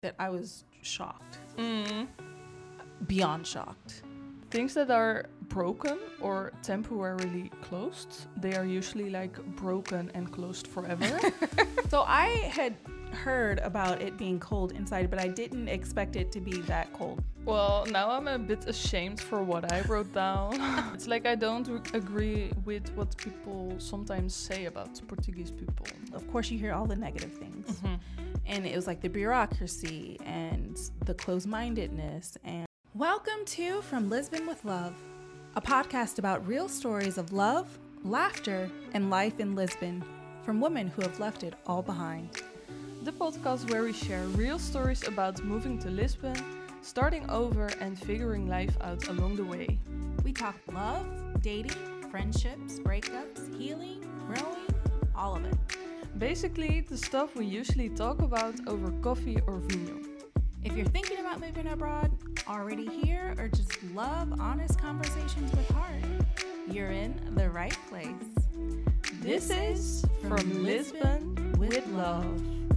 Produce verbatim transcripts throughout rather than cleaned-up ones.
that I was shocked. Mm. Beyond shocked. Things that are broken or temporarily closed, they are usually like broken and closed forever. So I had heard about it being cold inside, but I didn't expect it to be that cold. Well, now I'm a bit ashamed for what I wrote down. It's like I don't re- agree with what people sometimes say about Portuguese people. Of course, you hear all the negative things. Mm-hmm. And it was like the bureaucracy and the closed-mindedness. And welcome to From Lisbon with Love, a podcast about real stories of love, laughter, and life in Lisbon from women who have left it all behind. The podcast where we share real stories about moving to Lisbon, starting over, and figuring life out along the way. We talk love, dating, friendships, breakups, healing, growing, all of it. Basically, the stuff we usually talk about over coffee or vino. If you're thinking about moving abroad, already here, or just love honest conversations with heart, you're in the right place. This is From Lisbon with Love.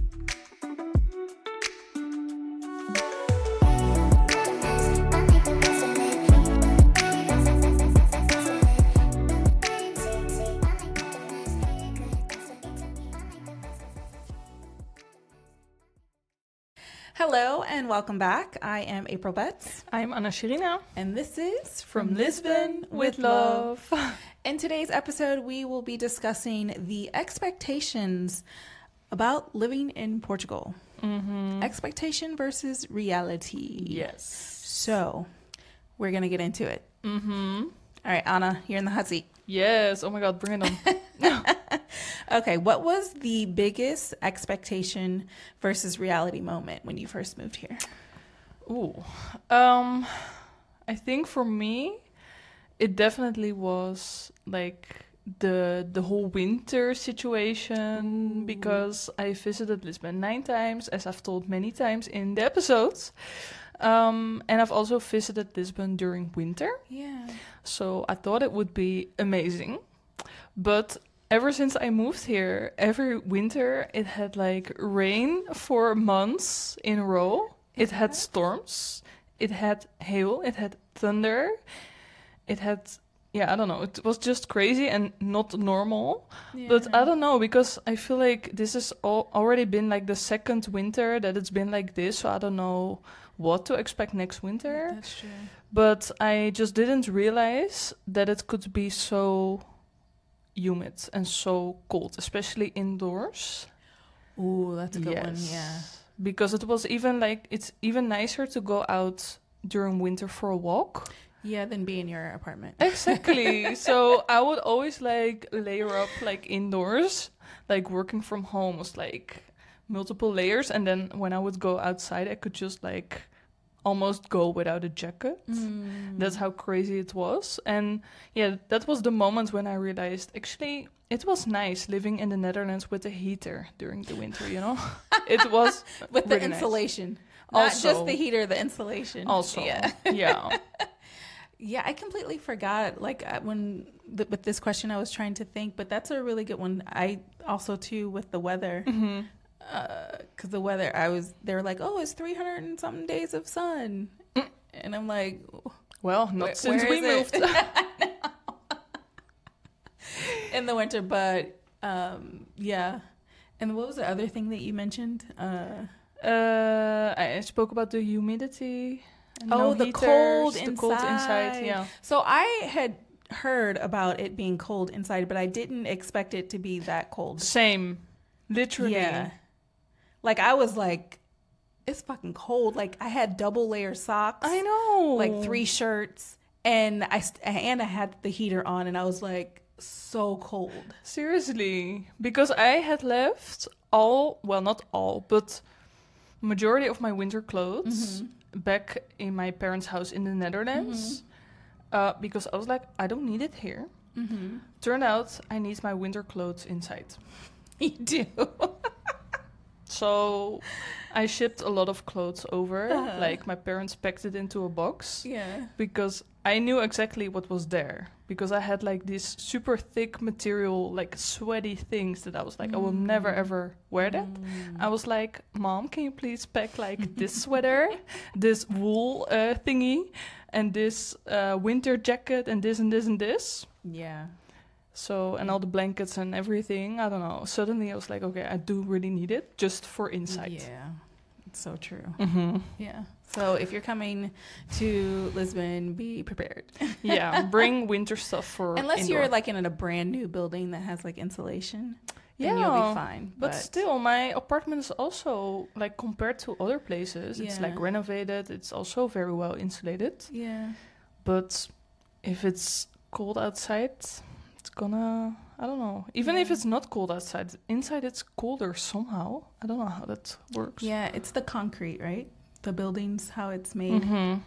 Hello and welcome back. I am April Betts. I'm Anna Sherina. And this is From, From Lisbon with Love. In today's episode, we will be discussing the expectations about living in Portugal. Mm-hmm. Expectation versus reality. Yes. So, we're going to get into it. Mm-hmm. All right, Anna, you're in the hot seat. Yes. Oh my God, bring it on. Okay, what was the biggest expectation versus reality moment when you first moved here? Ooh. Um, I think for me, it definitely was like the the whole winter situation. Ooh. Because I visited Lisbon nine times, as I've told many times in the episodes. Um, and I've also visited Lisbon during winter. Yeah. So I thought it would be amazing. But ever since I moved here, every winter it had like rain for months in a row. It had storms. It had hail. It had thunder. It had, yeah, I don't know. It was just crazy and not normal. Yeah. But I don't know, because I feel like this has al- already been like the second winter that it's been like this. So I don't know what to expect next winter. That's true. But I just didn't realize that it could be so humid and so cold, especially indoors. Ooh, that's a good yes. one, yeah. Because it was even like, it's even nicer to go out during winter for a walk. Yeah, than be in your apartment. Exactly. So I would always like layer up like indoors, like working from home was like multiple layers. And then when I would go outside, I could just like almost go without a jacket. Mm. That's how crazy it was. And yeah, that was the moment when I realized actually it was nice living in the Netherlands with a heater during the winter, you know? It was with really the insulation. Nice. Not also, just the heater, the insulation. Also, yeah. Yeah. Yeah, I completely forgot. Like uh, when th- with this question, I was trying to think, but that's a really good one. I also too with the weather. Mm-hmm. Because uh, the weather, I was, they were like, oh, it's three hundred and something days of sun. Mm. And I'm like, well, not where, since where we moved. In the winter, but um, yeah. And what was the other thing that you mentioned? Uh, uh, I spoke about the humidity. And oh, no the heaters, cold the inside. cold inside, yeah. So I had heard about it being cold inside, but I didn't expect it to be that cold. Same. Literally. Yeah. Like, I was like, it's fucking cold. Like, I had double layer socks. I know. Like, three shirts. And I, and I had the heater on, and I was like, so cold. Seriously. Because I had left all, well, not all, but majority of my winter clothes mm-hmm. back in my parents' house in the Netherlands. Mm-hmm. Uh, because I was like, I don't need it here. Mm-hmm. Turned out, I need my winter clothes inside. You do. So I shipped a lot of clothes over. Uh-huh. Like my parents packed it into a box. Yeah. Because I knew exactly what was there because I had like this super thick material, like sweaty things that I was like, mm. I will never ever wear that. Mm. I was like, Mom, can you please pack like this sweater, this wool uh, thingy, and this uh, winter jacket, and this and this and this? Yeah. So, and all the blankets and everything. I don't know. Suddenly I was like, okay, I do really need it just for insight. Yeah. So true. Mm-hmm. Yeah. So if you're coming to Lisbon, be prepared. Yeah, bring winter stuff for unless indoor. you're like in a brand new building that has like insulation. Yeah, then you'll be fine. But, but still, my apartment is also like compared to other places. Yeah. It's like renovated. It's also very well insulated. Yeah. But if it's cold outside, it's gonna. I don't know. Even yeah. if it's not cold outside, inside it's colder somehow. I don't know how that works. Yeah, it's the concrete, right? The buildings, how it's made. Mm-hmm.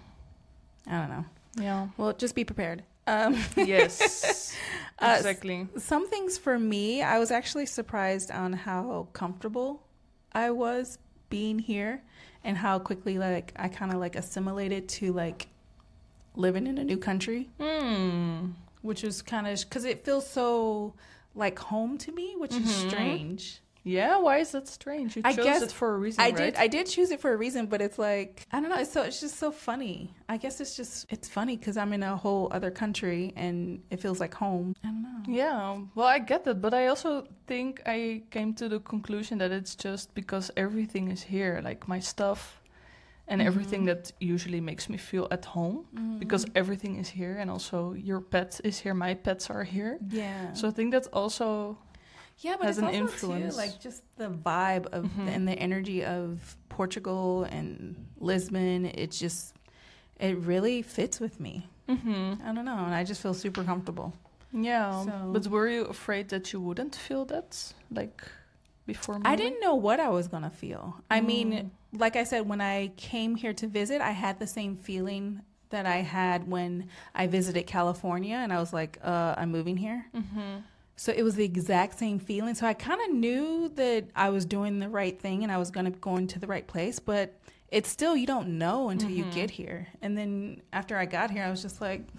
I don't know. Yeah. Well, just be prepared. Um, yes, exactly. Uh, some things for me, I was actually surprised on how comfortable I was being here and how quickly like I kind of like assimilated to like living in a new country. Mm. Which was kind of because it feels so like home to me, which mm-hmm. is strange. Yeah, why is that strange? You I chose guess it for a reason, I right? did. I did choose it for a reason, but it's like I don't know. It's so it's just so funny. I guess it's just it's funny because I'm in a whole other country and it feels like home. I don't know. Yeah, well, I get that, but I also think I came to the conclusion that it's just because everything is here, like my stuff. And mm-hmm. everything that usually makes me feel at home mm-hmm. because everything is here and also your pet is here, my pets are here. Yeah. So I think that also yeah, but has it's an also influence. Too, like just the vibe of mm-hmm. the, and the energy of Portugal and Lisbon. It's just it really fits with me. Mm-hmm. I don't know, and I just feel super comfortable. Yeah, so. But were you afraid that you wouldn't feel that, like? Before moving? I didn't know what I was gonna feel. Mm. I mean, like I said, when I came here to visit, I had the same feeling that I had when I visited California, and I was like, uh, I'm moving here. Mm-hmm. So it was the exact same feeling. So I kind of knew that I was doing the right thing and I was gonna go into the right place, but it's still you don't know until mm-hmm. you get here. And then after I got here, I was just like,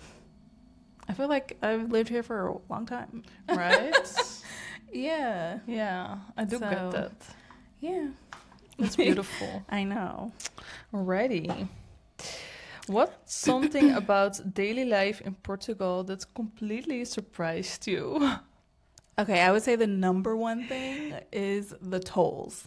I feel like I've lived here for a long time, right? Yeah. Yeah, I do so, get that. Yeah. That's beautiful. I know. Alrighty. What's something about daily life in Portugal that completely surprised you? Okay, I would say the number one thing is the tolls.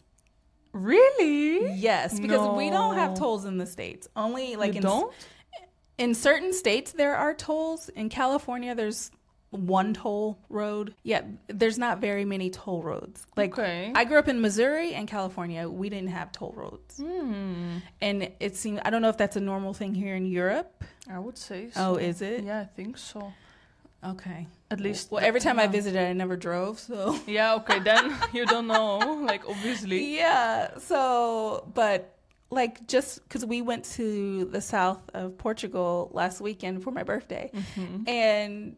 Really? Yes, because no. we don't have tolls in the States. Only like you in don't? in certain states there are tolls. In California there's one toll road. Yeah, there's not very many toll roads. Like okay. I grew up in Missouri and California. We didn't have toll roads. Mm. And it seems I don't know if that's a normal thing here in Europe. I would say so. Oh, is it? Yeah, I think so. Okay. At least well, every time yeah. I visited I never drove, so yeah, okay, then you don't know, like obviously. Yeah. So, but like just because we went to the south of Portugal last weekend for my birthday, mm-hmm. and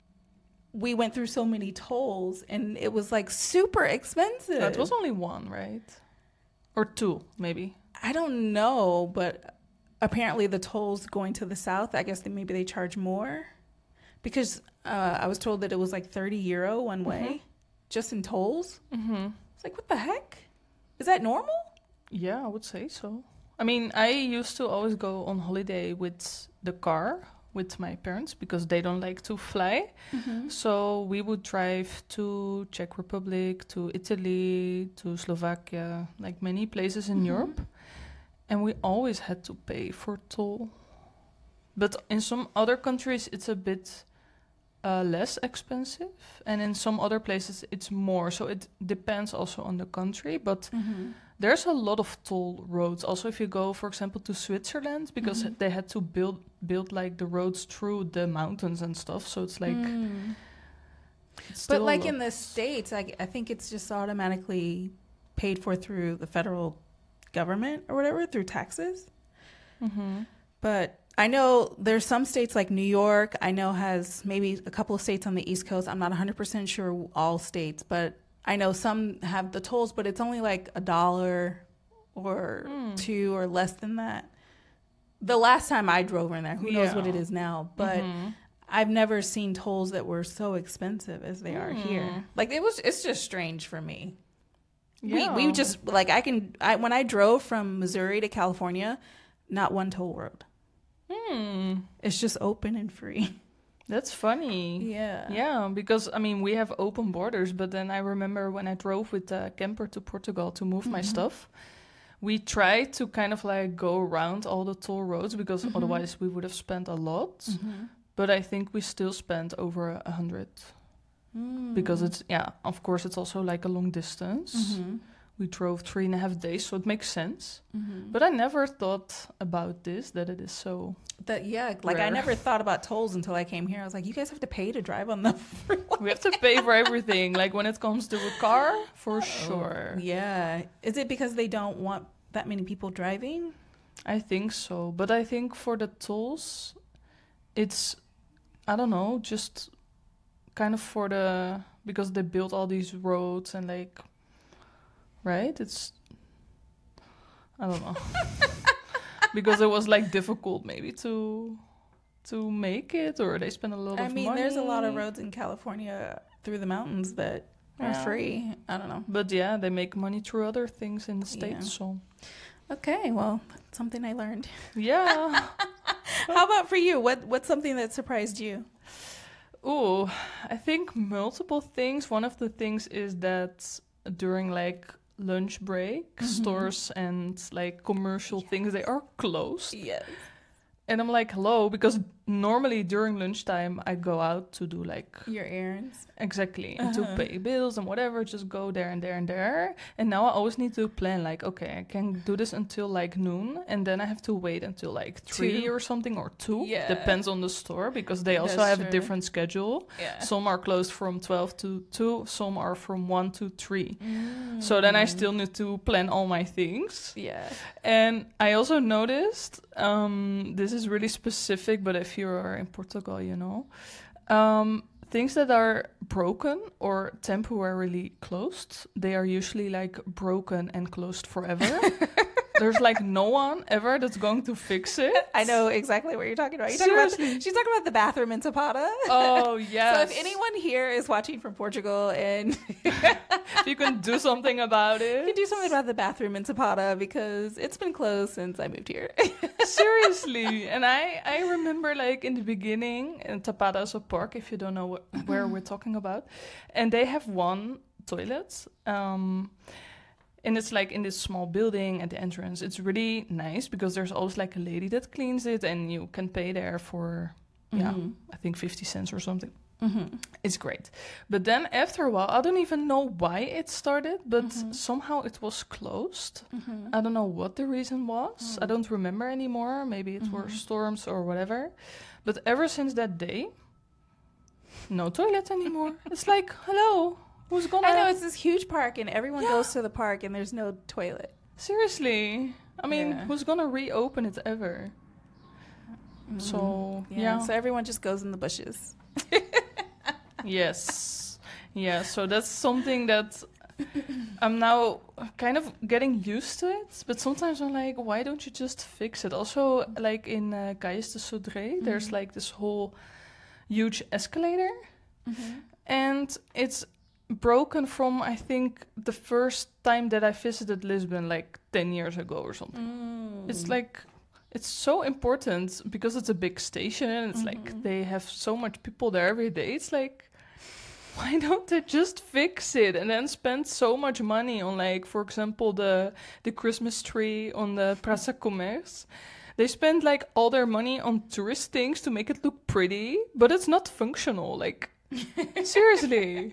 we went through so many tolls and it was like super expensive. That was only one, right? Or two, maybe. I don't know, but apparently the tolls going to the south, I guess they, maybe they charge more because uh, I was told that it was like thirty euro one way mm-hmm. just in tolls. Mm-hmm. It's like, what the heck? Is that normal? Yeah, I would say so. I mean, I used to always go on holiday with the car with my parents because they don't like to fly. Mm-hmm. So we would drive to Czech Republic, to Italy, to Slovakia, like many places in mm-hmm. Europe. And we always had to pay for toll. But in some other countries, it's a bit uh, less expensive. And in some other places, it's more. So it depends also on the country. But mm-hmm. there's a lot of toll roads. Also, if you go, for example, to Switzerland, because mm-hmm. they had to build build like the roads through the mountains and stuff. So it's like, mm. it's but like in the States, I, I think it's just automatically paid for through the federal government or whatever through taxes. Mm-hmm. But I know there's some states like New York. I know has maybe a couple of states on the East Coast. I'm not one hundred percent sure all states, but I know some have the tolls, but it's only like a dollar or mm. two or less than that. the last time I drove in there, who knows what it Yeah. is now, but Mhm. I've never seen tolls that were so expensive as they are Mm. here. Like it was, it's just strange for me. Yeah. We we just like I can I when I drove from Missouri to California, not one toll road. Hmm. It's just open and free. That's funny. Yeah. Yeah, because I mean we have open borders, but then I remember when I drove with the camper to Portugal to move my Mhm. stuff, we tried to kind of like go around all the toll roads because Mhm. otherwise we would have spent a lot. Mhm. But I think we still spent over a hundred Mm. because it's yeah, of course it's also like a long distance. Mhm. We drove three and a half days, so it makes sense. Mhm. But I never thought about this that it is so. That yeah, like I Rare. never thought about tolls until I came here. I was like, you guys have to pay to drive on the freeway. We have to pay for everything. Like when it comes to a car, for sure. Yeah. Is it because they don't want that many people driving? I think so. But I think for the tolls, it's, I don't know, just kind of for the, because they built all these roads and like, right? It's, I don't know. Because it was like difficult maybe to to make it, or they spend a lot I of mean, money. there's a lot of roads in California through the mountains that are Yeah. free. I don't know. But yeah, they make money through other things in the Yeah. States, so. Okay, well, that's something I learned. Yeah. How about for you? What what's something that surprised you? Ooh, I think multiple things. One of the things is that during like lunch break, Mhm. stores and like commercial things, they are closed. Yes. And I'm like, hello, because normally during lunchtime I go out to do like Your errands. exactly and Uh-huh. to pay bills and whatever, just go there and there and there. And now I always need to plan like, okay, I can do this until like noon, and then I have to wait until like three Two. or something, or two. Yeah. Depends on the store because they also That's have a true. different schedule. Yeah. Some are closed from twelve to two, some are from one to three. So then I still need to plan all my things. Yeah. And I also noticed, um, this is really specific, but if you are in Portugal, you know, um, things that are broken or temporarily closed, they are usually like broken and closed forever. There's like no one ever that's going to fix it. I know exactly what you're talking about. You're talking about Seriously. she's talking about the bathroom in Zapata. Oh, yes. So if anyone here is watching from Portugal and If you can do something about you can it. do something about the bathroom in Zapata because it's been closed since I moved here. Seriously. And I, I remember like in the beginning, in Tapata is a park, if you don't know wh- where we're talking about. And they have one toilet. Um, and it's like in this small building at the entrance. It's really nice because there's always like a lady that cleans it, and you can pay there for, yeah, Mhm. I think fifty cents or something. Mm-hmm. It's great. But then after a while, I don't even know why it started, but Mhm. somehow it was closed. Mm-hmm. I don't know what the reason was. I Mm. don't remember anymore. Maybe it were Mhm. storms or whatever. But ever since that day, no toilet anymore. It's like, hello, who's gonna... I know it's this huge park and everyone Yeah. goes to the park and there's no toilet. Seriously. I mean, Yeah. who's gonna reopen it ever? So, Yeah. yeah. So everyone just goes in the bushes. Yes. Yeah, so that's something that I'm now kind of getting used to it. But sometimes I'm like, why don't you just fix it? Also, like in uh, Cailles de Sodré, there's Mhm. like this whole huge escalator. Mm-hmm. And it's broken from, I think, the first time that I visited Lisbon, like ten years ago or something. Mm. It's like, it's so important because it's a big station. And it's like Mhm. they have so much people there every day. It's like, why don't they just fix it and then spend so much money on, like, for example, the the Christmas tree on the Praça Commerce? They spend like all their money on tourist things to make it look pretty, but it's not functional. Like, seriously.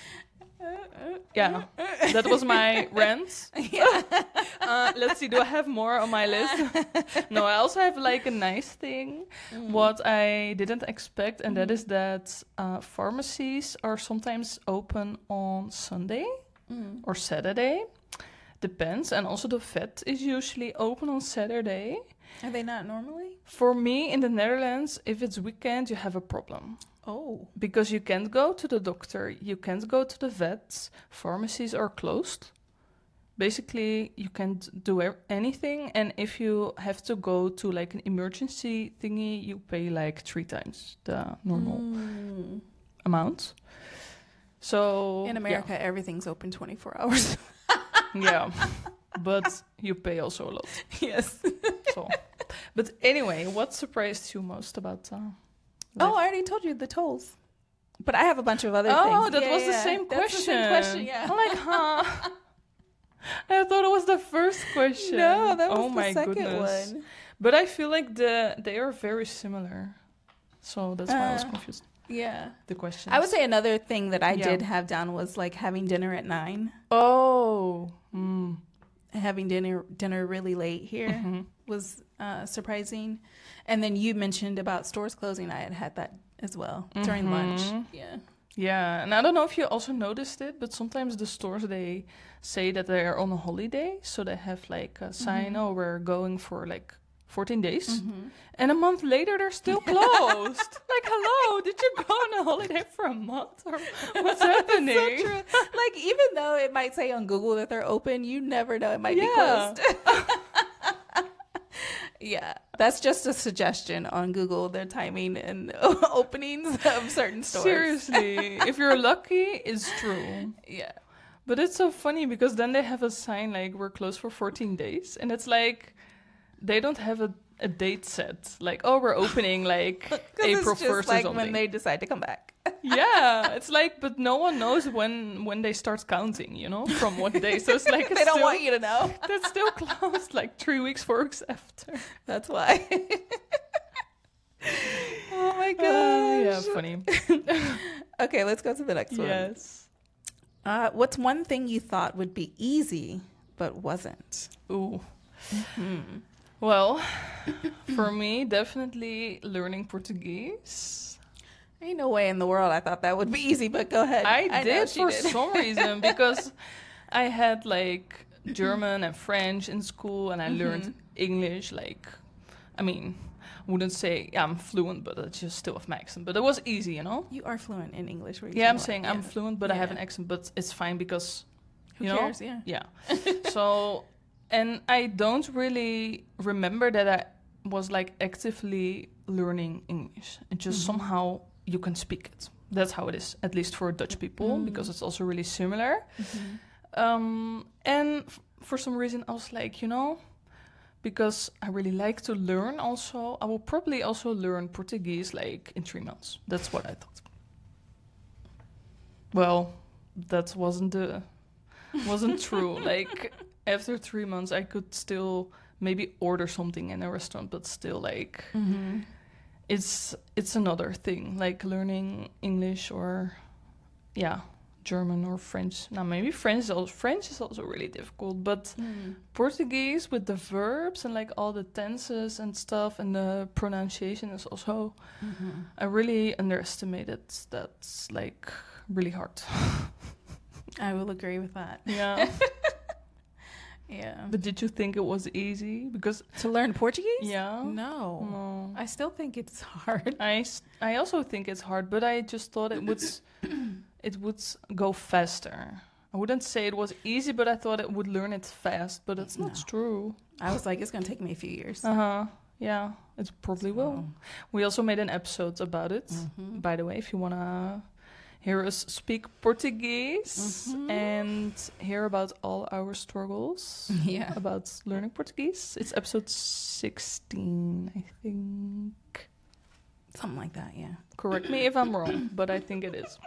Yeah, that was my rant. Yeah. Uh, let's see, do I have more on my list? No, I also have like a nice thing, Mm. what I didn't expect, and that Mhm. is that uh, pharmacies are sometimes open on Sunday Mm. or Saturday. Depends. And also the vet is usually open on Saturday. Are they not normally? For me in the Netherlands, if it's weekend, you have a problem. Oh. Because you can't go to the doctor, you can't go to the vet, pharmacies are closed. basically you can't do e- anything, and if you have to go to like an emergency thingy, you pay like three times the normal Mm. amount. So In America, everything's open twenty-four hours. yeah, yeah. But you pay also a lot. Yes. So, but anyway, what surprised you most about? Uh, Oh, life? I already told you the tolls. But I have a bunch of other Oh, things. that Yeah, was yeah, the same that's question. the same question, yeah. I'm like, huh? I thought it was the first question. No, that was oh the my second goodness. one. But I feel like the they are very similar. So that's why I was Uh, confused. Yeah. The question. I would say another thing that I Yeah. did have down was like having dinner at nine. Oh. Mm. Having dinner dinner really late here Mhm. was uh, surprising. And then you mentioned about stores closing. I had had that as well during lunch. Mhm. Yeah. Yeah, and I don't know if you also noticed it, but sometimes the stores, they say that they are on a holiday, so they have like a sign, Mhm. oh, we're going for like fourteen days, Mhm. and a month later they're still closed. Like, hello, did you go on a holiday for a month, or what's happening? So true. Like, even though it might say on Google that they're open, you never know. It might be Yeah. closed. Yeah. That's just a suggestion on Google, their timing and openings of certain stores. Seriously, if you're lucky, it's true. Yeah. But it's so funny because then they have a sign like we're closed for fourteen days, and it's like they don't have a, a date set. Like, oh, we're opening like 'Cause April it's just first like or something. when they decide to come back. Yeah, it's like, but no one knows when when they start counting, you know, from what day. So it's like it's They don't still, want you to know. that's still closed like three weeks, four weeks after. That's why. Oh my Uh, gosh. yeah, funny. Okay, let's go to the next one. Yes. Uh, what's one thing you thought would be easy but wasn't? Ooh. Hmm. Well, for me, definitely learning Portuguese. Ain't no way in the world I thought that would be easy, but go ahead. I, know did she for did. some reason because I had like German and French in school, and I learned Mhm. English. Like, I mean, wouldn't say yeah, I'm fluent, but it's just still with my accent. But it was easy, you know. You are fluent in English. were you Yeah, I'm saying? saying I'm Yeah. fluent, but I have Yeah. an accent. But it's fine because Who you know? cares? Yeah. Yeah. So, and I don't really remember that I was like actively learning English. It just Mhm. somehow you can speak it. That's how it is, at least for Dutch people, Mm. because it's also really similar. Mhm. Um, and f- for some reason, I was like, you know, because I really like to learn also, I will probably also learn Portuguese like in three months. That's what I thought. Well, that wasn't the wasn't true. Like after three months, I could still maybe order something in a restaurant, but still like Mhm. it's it's another thing, like learning English or yeah, German or French. Now maybe French is also, French is also really difficult, but Mm. Portuguese with the verbs and like all the tenses and stuff and the pronunciation is also Mhm. I really underestimated that's like really hard. I will agree with that. Yeah. Yeah. But did you think it was easy? Because To learn Portuguese? yeah. No. No. I still think it's hard. I, s- I also think it's hard, but I just thought it would s- it would s- go faster. I wouldn't say it was easy, but I thought it would learn it fast, but it's not No. true. I was like, it's going to take me a few years. Uh-huh. Yeah, it probably will. So, We also made an episode about it. mhm. By the way, if you want to hear us speak Portuguese Mhm. and hear about all our struggles Yeah. about learning Portuguese, it's episode sixteen, I think. Something like that, yeah. Correct me if I'm wrong, but I think it is.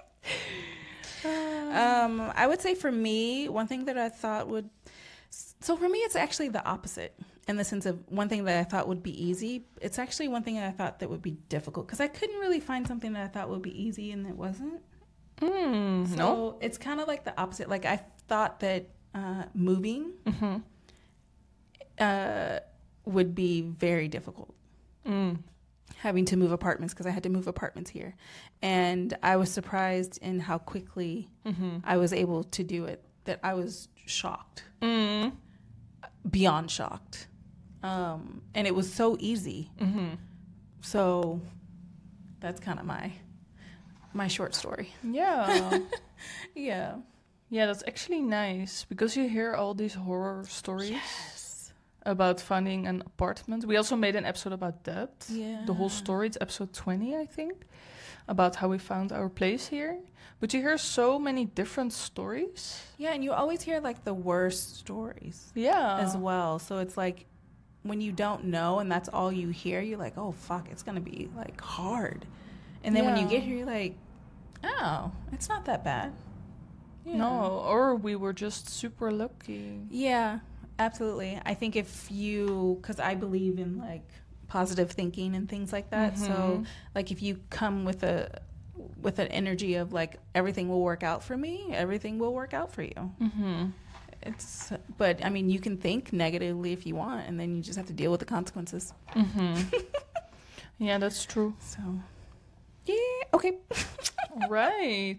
Um, I would say for me, one thing that I thought would, so for me, it's actually the opposite in the sense of one thing that I thought would be easy. It's actually one thing that I thought that would be difficult because I couldn't really find something that I thought would be easy and it wasn't. Mm, So no? it's kind of like the opposite. Like I thought that uh, moving Mm-hmm. uh, would be very difficult. Mm. Having to move apartments because I had to move apartments here. And I was surprised in how quickly Mm-hmm. I was able to do it, that I was shocked, Mm. beyond shocked. Um, and it was so easy. Mm-hmm. So that's kind of my my short story. Yeah. Yeah. Yeah, that's actually nice because you hear all these horror stories Yes. about finding an apartment. We also made an episode about that. Yeah. The whole story, it's episode twenty, I think, about how we found our place here. But you hear so many different stories. Yeah, and you always hear like the worst stories Yeah. as well. So it's like when you don't know and that's all you hear, you're like, oh, fuck, it's going to be like hard. And then when you Yeah. get here, you're like, oh, it's not that bad. Yeah. No, or we were just super lucky. Yeah, absolutely. I think if you, because I believe in like positive thinking and things like that. So Mhm. like if you come with a with an energy of like everything will work out for me, everything will work out for you. Mm-hmm. It's but I mean you can think negatively if you want, and then you just have to deal with the consequences. Mm-hmm. Yeah, that's true. So yeah, okay. Right.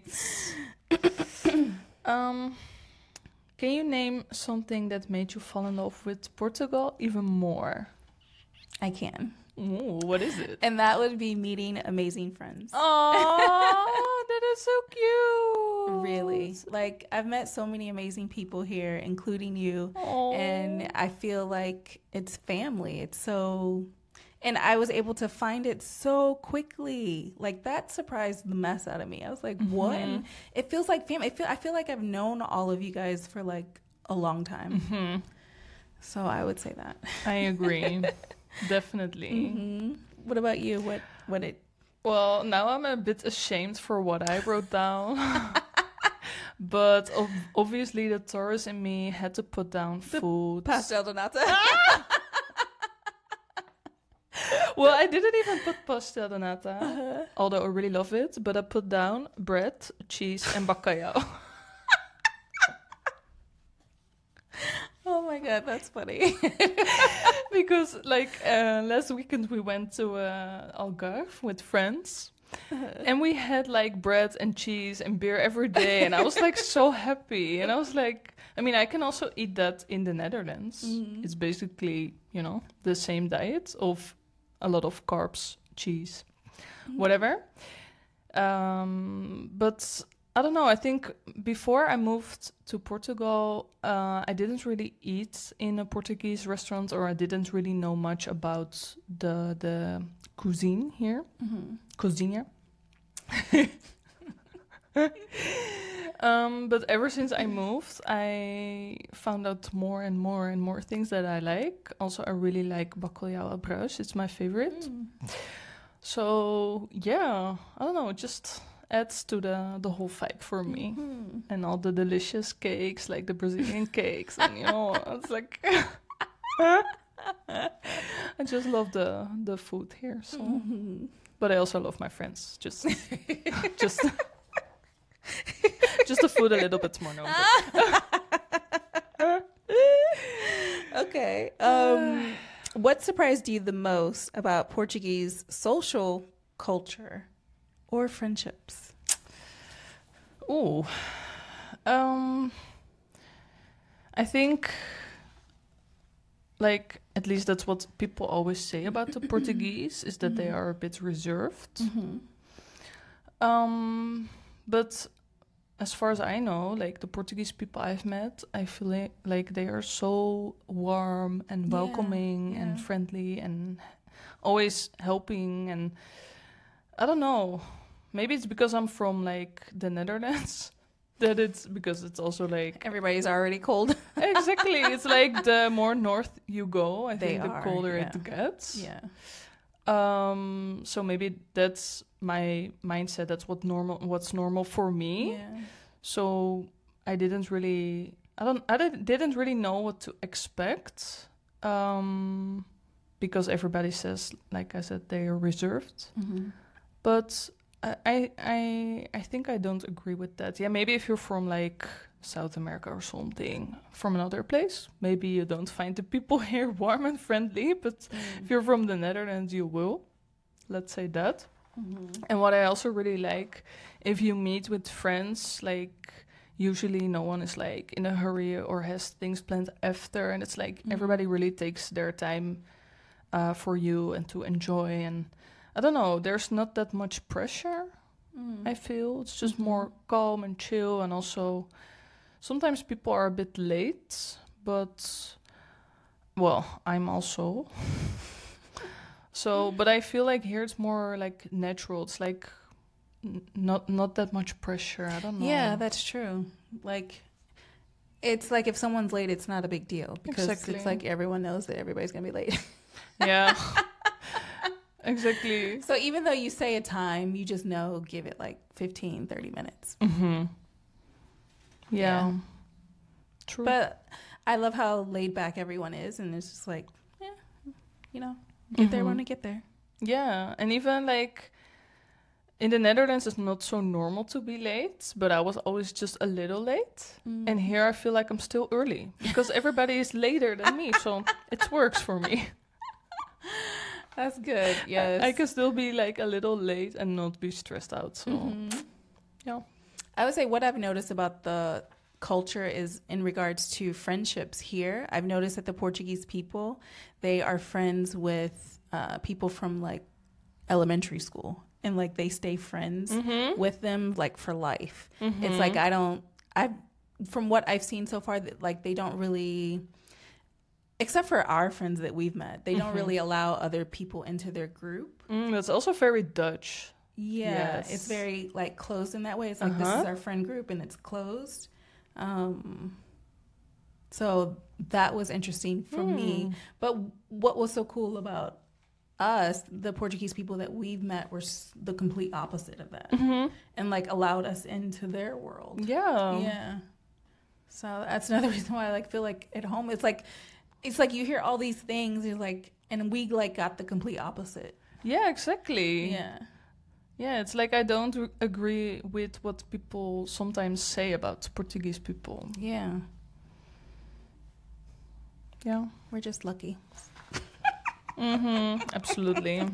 um, can you name something that made you fall in love with Portugal even more? I can. Ooh, what is it? And that would be meeting amazing friends. Oh, that is so cute. Really. Like I've met so many amazing people here, including you. Aw. And I feel like it's family. It's so, and I was able to find it so quickly. Like that surprised the mess out of me. I was like, what? Mhm. And it feels like family. I feel, I feel like I've known all of you guys for like a long time. Mhm. So I would say that. I agree. Definitely. hmm What about you? What, what it, Well, now I'm a bit ashamed for what I wrote down. But ob- obviously the Taurus in me had to put down food. pastel de nata? Well, I didn't even put pastel de nata, Uh-huh. although I really love it. But I put down bread, cheese, and bacalhau. Oh my God, that's funny. Because, like, uh, last weekend we went to uh, Algarve with friends. And we had, like, bread and cheese and beer every day. And I was, like, so happy. And I was like, I mean, I can also eat that in the Netherlands. Mhm. It's basically, you know, the same diet of a lot of carbs, cheese, whatever. Um, but I don't know. I think before I moved to Portugal, uh, I didn't really eat in a Portuguese restaurant, or I didn't really know much about the the cuisine here. Mhm. Cozinha. um, but ever since I moved, I found out more and more and more things that I like. Also, I really like bacalhau à brás. It's my favorite. Mm. So yeah, I don't know. It just adds to the the whole vibe for me. Mhm. And all the delicious cakes, like the Brazilian cakes, and you know, it's like I just love the the food here. So, Mhm. but I also love my friends. Just, just, just the food a little bit more. No, but- Okay. Um, what surprised you the most about Portuguese social culture or friendships? Ooh, um, I think, like, at least that's what people always say about the Portuguese, is that they are a bit reserved. Mm-hmm. Um, but as far as I know, like the Portuguese people I've met, I feel like, like they are so warm and Yeah, welcoming and yeah. friendly and always helping. And I don't know, maybe it's because I'm from like the Netherlands that it's because it's also like Everybody's already cold. exactly. It's like the more north you go, I They think the are, colder yeah. it gets. Yeah. Um, so maybe that's my mindset. That's what normal. What's normal for me. Yeah. So I didn't really. I don't. I didn't, didn't really know what to expect. Um, because everybody says, like I said, they are reserved. Mm-hmm. But I, I, I, I think I don't agree with that. Yeah, maybe if you're from like South America or something, from another place, maybe you don't find the people here warm and friendly. But if you're from the Netherlands, you will. Let's say that. Mm-hmm. And what I also really like, if you meet with friends, like usually no one is like in a hurry or has things planned after, and it's like Mhm. everybody really takes their time uh, for you and to enjoy. And I don't know, there's not that much pressure. Mm. I feel it's just Mhm. more calm and chill, and also sometimes people are a bit late, but well, I'm also. So, but I feel like here it's more like natural. It's like n- not not that much pressure. I don't know. Yeah, that's true. Like, it's like if someone's late, it's not a big deal because Exactly. it's like everyone knows that everybody's gonna be late. Yeah. Exactly. So even though you say a time, you just know, give it like fifteen, thirty minutes. Mm-hmm. Yeah. Yeah. True. But I love how laid back everyone is, and it's just like, yeah, you know, get there Mhm. when I get there. Yeah, and even like in the Netherlands, it's not so normal to be late, but I was always just a little late. Mm. And here I feel like I'm still early because everybody is later than me, so it works for me. That's good. Yes. I can still be like a little late and not be stressed out. So Mhm. yeah. I would say what I've noticed about the culture is in regards to friendships here. I've noticed that the Portuguese people, they are friends with uh, people from like elementary school, and like they stay friends Mm-hmm. with them like for life. Mm-hmm. It's like I don't I from what I've seen so far that like they don't really, except for our friends that we've met, they don't Mhm. really allow other people into their group. Mm, that's also very Dutch. Yeah, Yes. it's very like closed in that way. It's like this Uh-huh. is our friend group and it's closed. Um, so that was interesting for me. Hmm. But what was so cool about us, the Portuguese people that we've met, were s- the complete opposite of that, Mm-hmm. and like allowed us into their world. Yeah. Yeah. So that's another reason why I like feel like at home it's like it's like you hear all these things, you're like, and we like got the complete opposite. Yeah, exactly. Yeah. Yeah, it's like I don't r- agree with what people sometimes say about Portuguese people. Yeah. Yeah. We're just lucky. Mm-hmm. Absolutely.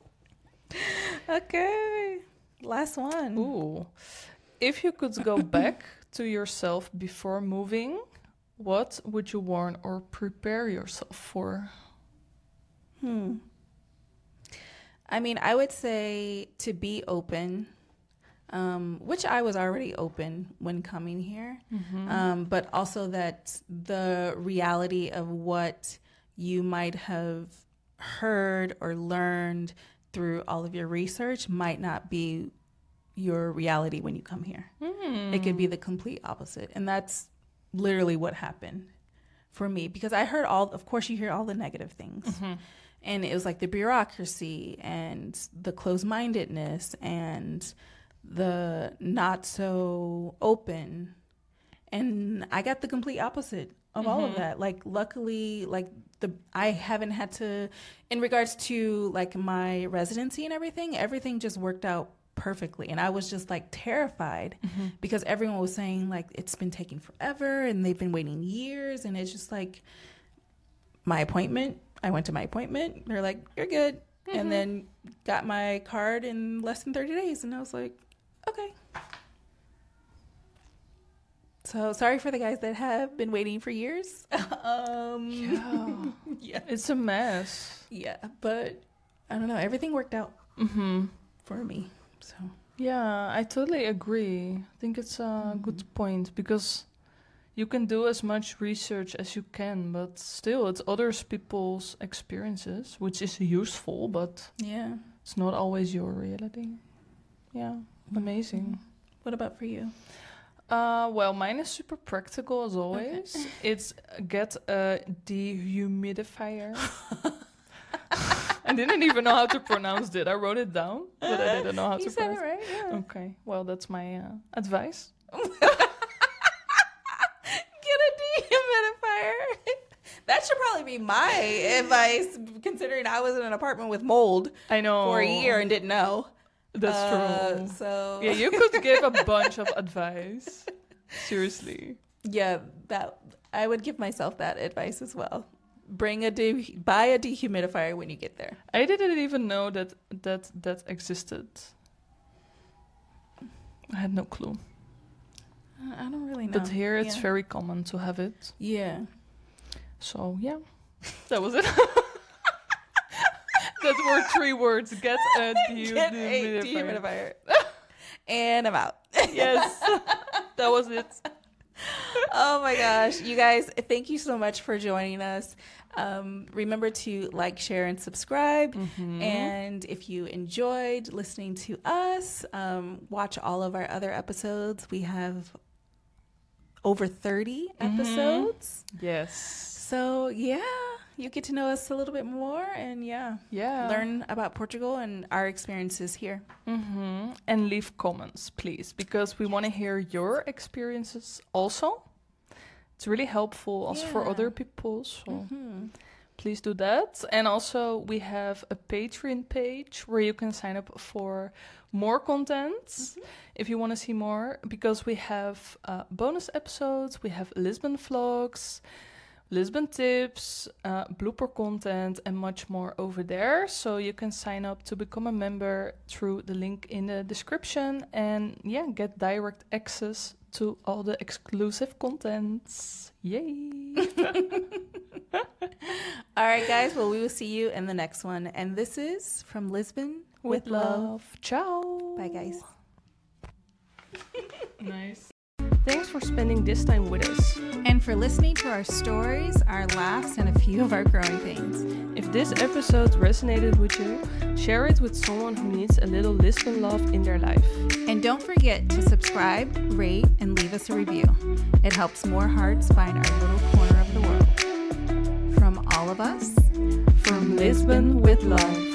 Okay. Last one. Ooh. If you could go back to yourself before moving, what would you warn or prepare yourself for? Hmm. I mean, I would say to be open, um, which I was already open when coming here, Mm-hmm. um, but also that the reality of what you might have heard or learned through all of your research might not be your reality when you come here. It could be the complete opposite. And that's literally what happened for me, because I heard all, of course, you hear all the negative things. Mm-hmm. And it was like the bureaucracy and the closed-mindedness and the not so open. And I got the complete opposite of all of Mhm. that. Like, luckily, like the I haven't had to, in regards to like my residency and everything, everything just worked out perfectly. And I was just like terrified Mm-hmm. because everyone was saying like it's been taking forever and they've been waiting years. And it's just like my appointment. I went to my appointment. They're like, you're good. Mhm. And then got my card in less than thirty days. And I was like, okay. So sorry for the guys that have been waiting for years. um, Yeah. yeah. It's a mess. Yeah. But I don't know. Everything worked out Mm-hmm. for me. So Yeah, I totally agree. I think it's a good point because you can do as much research as you can, but still, it's other people's experiences, which is useful, but yeah. it's not always your reality. Yeah, amazing. What about for you? Uh, well, mine is super practical as always. It's get a dehumidifier. I didn't even know how to pronounce it. I wrote it down, but I didn't know how You to said pronounce it right. Yeah. Okay, well, that's my uh, advice. Get a dehumidifier. That should probably be my advice, considering I was in an apartment with mold I know. for a year and didn't know. That's Uh, true. So Yeah, you could give a bunch of advice. Seriously. yeah, that I would give myself that advice as well. Bring a de- buy a dehumidifier when you get there. I didn't even know that that that existed. I had no clue. I I don't really know. But here it's Yeah. very common to have it. Yeah. So yeah, that was it. That were three words. Get a dehu- Get a dehumidifier. dehumidifier. And I'm out. Yes, that was it. Oh my gosh. You guys, thank you so much for joining us. Um, remember to like, share, and subscribe. Mm-hmm. And if you enjoyed listening to us, um, watch all of our other episodes. We have over thirty mm-hmm. episodes. Yes. So, yeah, you get to know us a little bit more and, yeah, yeah. learn about Portugal and our experiences here. Mm-hmm. And leave comments, please, because we want to hear your experiences also. It's really helpful also yeah. for other people, so mm-hmm. please do that. And also, we have a Patreon page where you can sign up for more content mm-hmm. if you want to see more, because we have uh, bonus episodes, we have Lisbon vlogs, Lisbon tips, uh, blooper content, and much more over there. So you can sign up to become a member through the link in the description and yeah, get direct access to all the exclusive contents. Yay! All right, guys. Well, we will see you in the next one. And this is From Lisbon with, with love. love. Ciao. Bye, guys. Nice. Thanks for spending this time with us. And for listening to our stories, our laughs, and a few of our growing pains. If this episode resonated with you, share it with someone who needs a little Lisbon love in their life. And don't forget to subscribe, rate, and leave us a review. It helps more hearts find our little corner of the world. From all of us, from Lisbon with love.